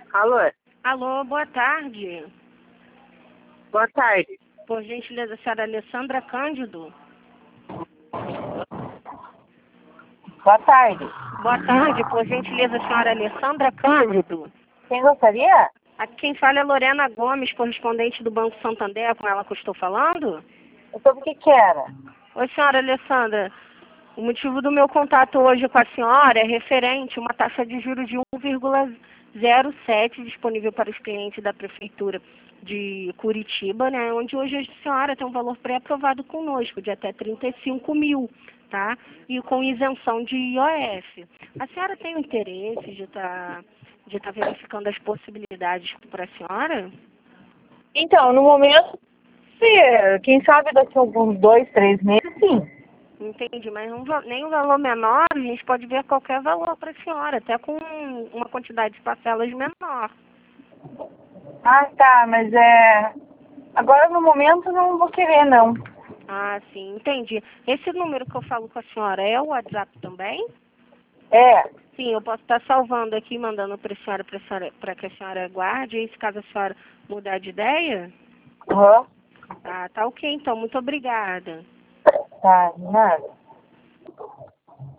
Alô? Alô, boa tarde. Boa tarde. Por gentileza, a senhora Alessandra Cândido. Boa tarde. Boa tarde, por gentileza, a senhora Alessandra Cândido. Quem gostaria? Aqui quem fala é Lorena Gomes, correspondente do Banco Santander, com ela que eu estou falando. Sobre o que era? Oi, senhora Alessandra. O motivo do meu contato hoje com a senhora é referente a uma taxa de juros de 1,07 disponível para os clientes da Prefeitura de Curitiba, né? Onde hoje a senhora tem um valor pré-aprovado conosco de até 35 mil, tá? E com isenção de IOF. A senhora tem o interesse de estar verificando as possibilidades para a senhora? Então, no momento, quem sabe daqui a alguns 2, 3 meses, sim. Entendi, mas nem um valor menor, a gente pode ver qualquer valor para a senhora, até com uma quantidade de parcelas menor. Ah, tá, mas agora no momento não vou querer, não. Ah, sim, entendi. Esse número que eu falo com a senhora é o WhatsApp também? É. Sim, eu posso estar salvando aqui, mandando para a senhora, para que a senhora guarde, e se caso a senhora mudar de ideia? Aham. Tá ok, então, muito obrigada. Tá, nada.